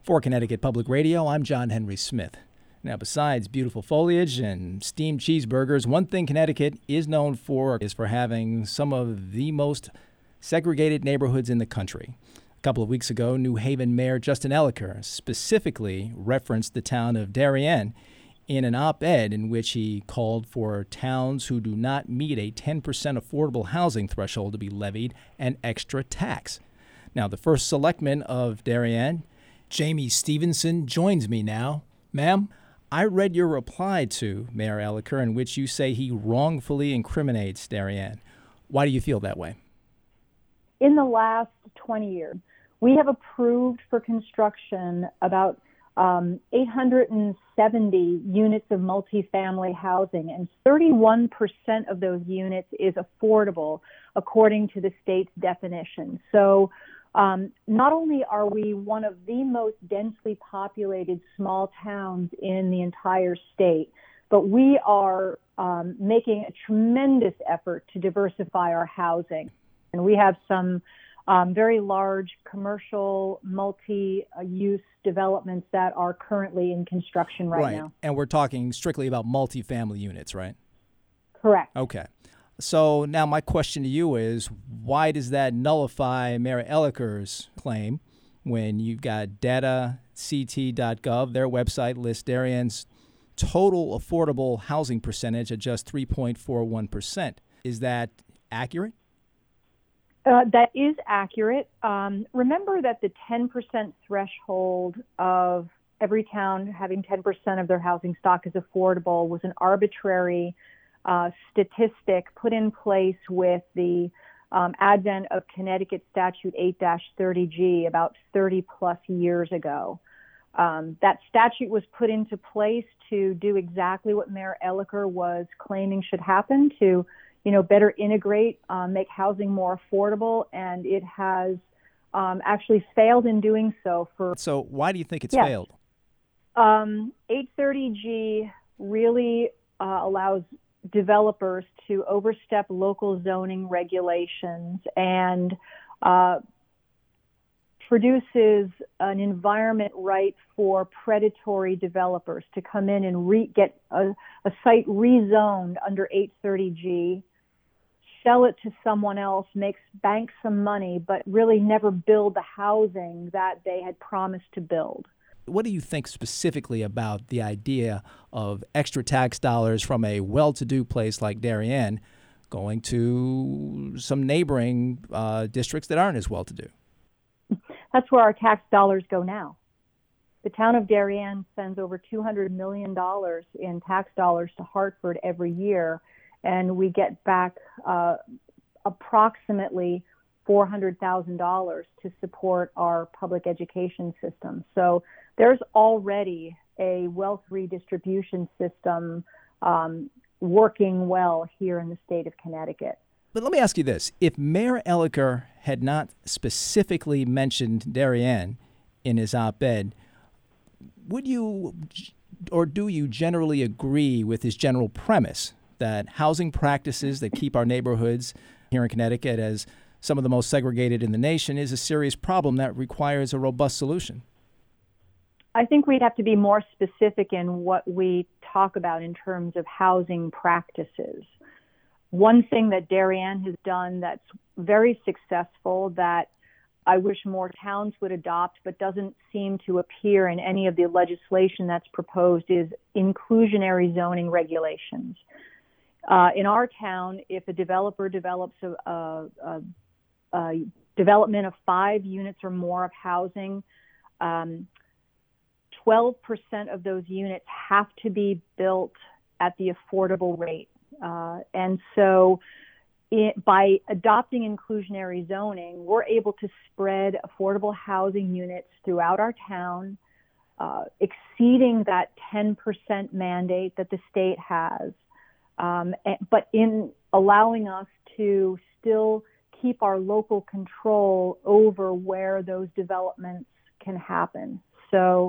For Connecticut Public Radio, I'm John Henry Smith. Now, besides beautiful foliage and steamed cheeseburgers, one thing Connecticut is known for is for having some of the most segregated neighborhoods in the country. A couple of weeks ago, New Haven Mayor Justin Elicker specifically referenced the town of Darien in an op-ed in which he called for towns who do not meet a 10% affordable housing threshold to be levied an extra tax. Now, the first selectman of Darien, Jamie Stevenson, joins me now. Ma'am, I read your reply to Mayor Elicker in which you say he wrongfully incriminates Darien. Why do you feel that way? In the last 20 years, we have approved for construction about 870 units of multifamily housing, and 31% of those units is affordable according to the state's definition. So not only are we one of the most densely populated small towns in the entire state, but we are making a tremendous effort to diversify our housing. And we have some very large commercial multi-use developments that are currently in construction right now. And we're talking strictly about multifamily units, right? Correct. Okay. So now my question to you is, why does that nullify Mayor Elicker's claim when you've got datact.gov, their website lists Darien's total affordable housing percentage at just 3.41%? Is that accurate? That is accurate. Remember that the 10% threshold of every town having 10% of their housing stock is affordable was an arbitrary statistic put in place with the advent of Connecticut Statute 8-30G about 30 plus years ago. That statute was put into place to do exactly what Mayor Elicker was claiming should happen, to better integrate, make housing more affordable, and it has actually failed in doing so. So why do you think it's failed? 830G really allows developers to overstep local zoning regulations and produces an environment right for predatory developers to come in and get a site rezoned under 830G, sell it to someone else, bank some money, but really never build the housing that they had promised to build. What do you think specifically about the idea of extra tax dollars from a well-to-do place like Darien going to some neighboring districts that aren't as well-to-do? That's where our tax dollars go now. The town of Darien sends over $200 million in tax dollars to Hartford every year, and we get back approximately $400,000 to support our public education system. So there's already a wealth redistribution system working well here in the state of Connecticut. But let me ask you this. If Mayor Elicker had not specifically mentioned Darien in his op-ed, would you or do you generally agree with his general premise that housing practices that keep our neighborhoods here in Connecticut as some of the most segregated in the nation is a serious problem that requires a robust solution? I think we'd have to be more specific in what we talk about in terms of housing practices. One thing that Darien has done that's very successful that I wish more towns would adopt but doesn't seem to appear in any of the legislation that's proposed is inclusionary zoning regulations. In our town, if a developer develops a development of 5 units or more of housing, 12% of those units have to be built at the affordable rate. And so by adopting inclusionary zoning, we're able to spread affordable housing units throughout our town, exceeding that 10% mandate that the state has, but in allowing us to still keep our local control over where those developments can happen. So,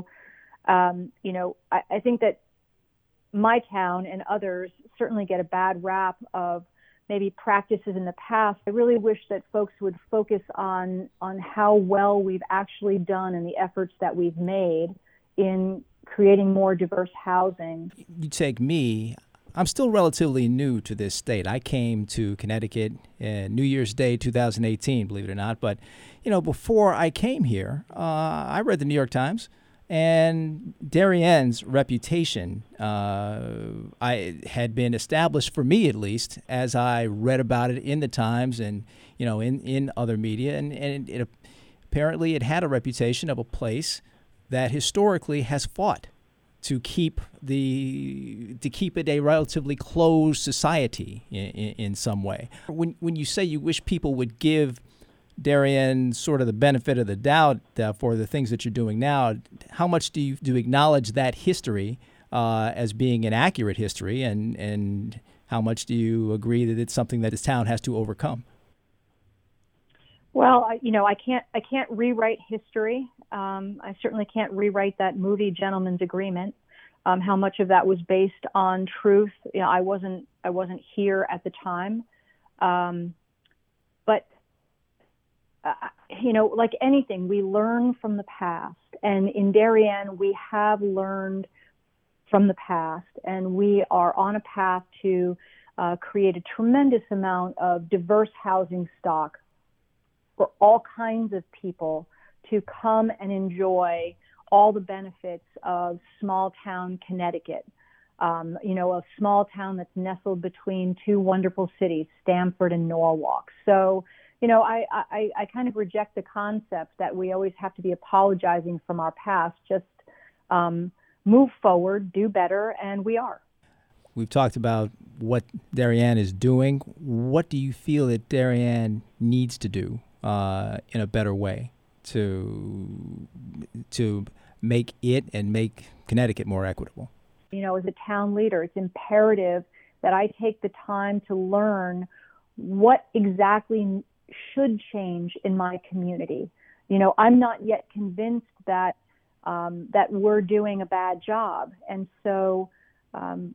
I think that my town and others certainly get a bad rap of maybe practices in the past. I really wish that folks would focus on how well we've actually done and the efforts that we've made in creating more diverse housing. You take me, I'm still relatively new to this state. I came to Connecticut New Year's Day 2018, believe it or not. But, before I came here, I read the New York Times. And Darienne's reputation I had been established, for me at least, as I read about it in the Times and in other media, and apparently it had a reputation of a place that historically has fought to keep it a relatively closed society in some way. When you say you wish people would give Darienne sort of the benefit of the doubt for the things that you're doing now, how much do you acknowledge that history as being an accurate history, and how much do you agree that it's something that this town has to overcome? Well, I can't rewrite history. I certainly can't rewrite that movie Gentleman's Agreement. How much of that was based on truth? I wasn't here at the time, but like anything, we learn from the past. And in Darien, we have learned from the past, and we are on a path to create a tremendous amount of diverse housing stock for all kinds of people to come and enjoy all the benefits of small town Connecticut. A small town that's nestled between two wonderful cities, Stamford and Norwalk. So, I kind of reject the concept that we always have to be apologizing from our past. Just move forward, do better, and we are. We've talked about what Darien is doing. What do you feel that Darien needs to do in a better way to make it and make Connecticut more equitable? As a town leader, it's imperative that I take the time to learn what exactly should change in my community. I'm not yet convinced that we're doing a bad job. And so, I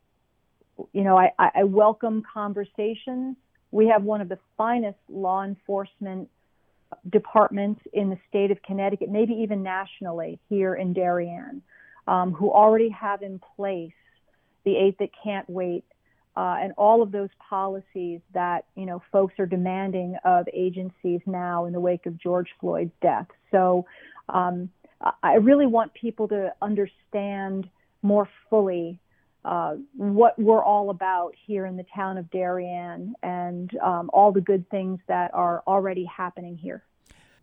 welcome conversations. We have one of the finest law enforcement departments in the state of Connecticut, maybe even nationally, here in Darien, who already have in place the 8 that can't wait, and all of those policies that, folks are demanding of agencies now in the wake of George Floyd's death. So I really want people to understand more fully what we're all about here in the town of Darien, and all the good things that are already happening here.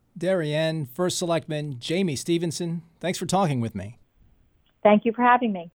Darien First Selectman Jamie Stevenson, thanks for talking with me. Thank you for having me.